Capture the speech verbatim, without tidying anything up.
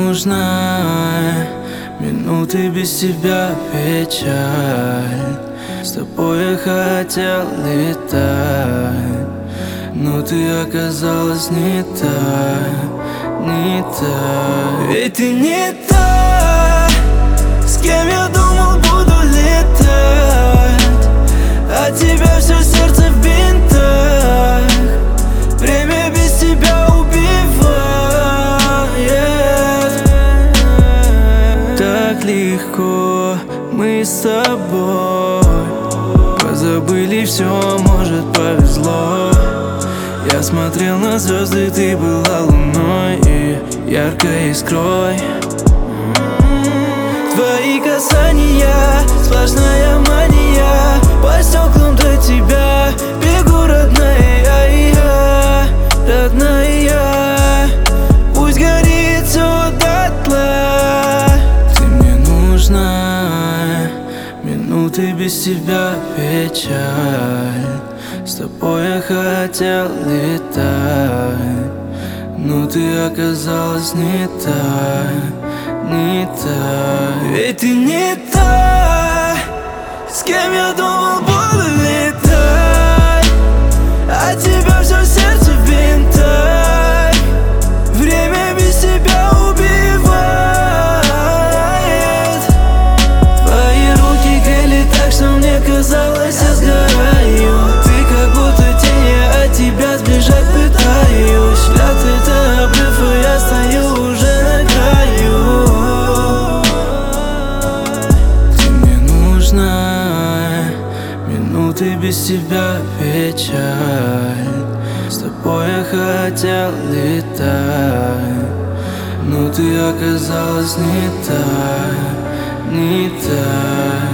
нужна минуты без тебя печаль. С тобой я хотел летать, но ты оказалась не та, не та. Ведь ты не та, с кем я думал буду летать. От тебя все сердце в бинтах, время без тебя убивает. Так легко мы с тобой позабыли все, может повезло. Я смотрел на звезды, ты была луной и яркой искрой. Твои касания, сплошная мания, по стеклам до тебя бегу, родная я, родная. Пусть горит все дотла. Ты мне нужна, минуты без тебя печаль. С тобой я хотел летать, но ты оказалась не та, не та. Ведь ты не та, с кем я думал буду летать. От тебя все сердце в бинтах, время без тебя убивает. Твои руки грели так, что мне казалось, я сгораю. Ты как будто тень, я от тебя сбежать пытаюсь. Взгляд — это обрыв, и я стою уже на краю. Ты мне нужна, минуты без тебя печаль. С тобой я хотел летать, но ты оказалась не та, не та.